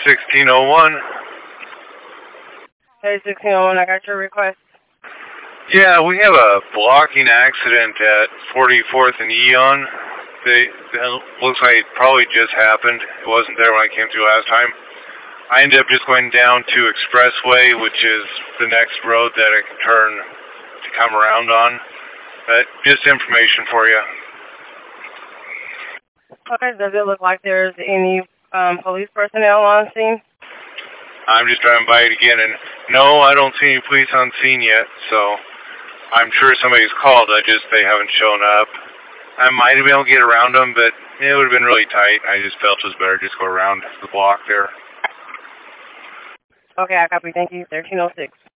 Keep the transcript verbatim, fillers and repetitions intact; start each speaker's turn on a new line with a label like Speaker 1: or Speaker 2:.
Speaker 1: sixteen oh one.
Speaker 2: Hey, sixteen oh one, I got your request.
Speaker 1: Yeah, we have a blocking accident at forty-fourth and Eon. They, it looks like it probably just happened. It wasn't there when I came through last time. I ended up just going down to Expressway, which is the next road that I can turn to come around on. But just information for you.
Speaker 2: Okay, does it look like there's any um, police personnel on scene?
Speaker 1: I'm just driving by it again, and no, I don't see any police on scene yet, so I'm sure somebody's called. I just, they haven't shown up. I might have been able to get around them, but it would have been really tight. I just felt it was better just go around the block there.
Speaker 2: Okay, I copy. Thank you. thirteen oh six.